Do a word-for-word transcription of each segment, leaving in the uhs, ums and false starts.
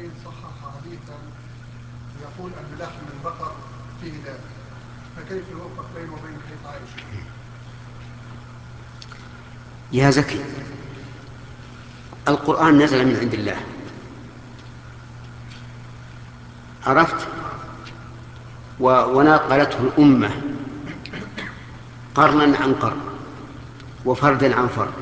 الحسين صحح حديثا يقول أن لحم البقر فيه داء، فكيف يوفق بينه وبين حديث عائشة؟ يا زكي، القرآن نزل من عند الله، عرفت؟ وناقلته الأمة قرنا عن قرن وفردا عن فرد.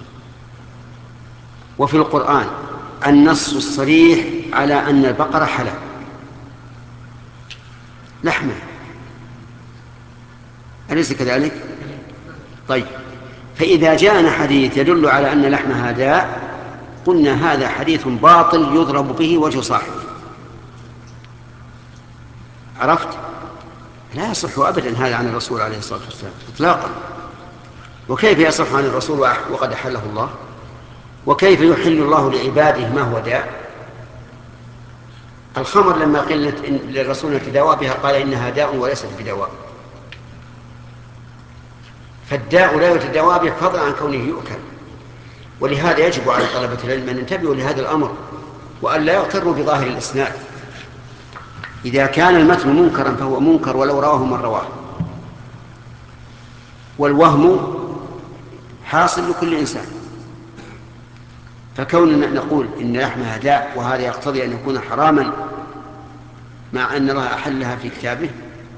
وفي القرآن النص الصريح على أن البقرة حلال لحمه، أليس كذلك؟ طيب، فإذا جاءنا حديث يدل على أن لحمها داء قلنا هذا حديث باطل يضرب به وجه صاحبه، عرفت؟ لا يصح أبدا هذا عن الرسول عليه الصلاة والسلام إطلاقا. وكيف يصح عن الرسول وقد أحله الله؟ وكيف يحل الله لعباده ما هو داء؟ الخمر لما قيل للرسول انك دواء بها قال إنها داء وليست بدواء. فالداء لا يتداوى به فضلا عن كونه يؤكل. ولهذا يجب على طلبة العلم أن ينتبهوا لهذا الأمر وأن لا يغتروا بظاهر الإسناد. إذا كان المتن منكرا فهو منكر ولو رواه من رواه، والوهم حاصل لكل إنسان. فكوننا نقول إن لحمها داء وهذا يقتضي أن يكون حراما مع أن الله أحلها في كتابه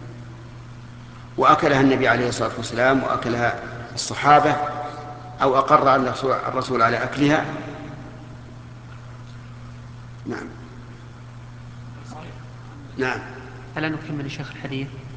وأكلها النبي عليه الصلاة والسلام وأكلها الصحابة أو أقر الرسول على أكلها. نعم. نعم. ألا نكمل شيخ الحديث؟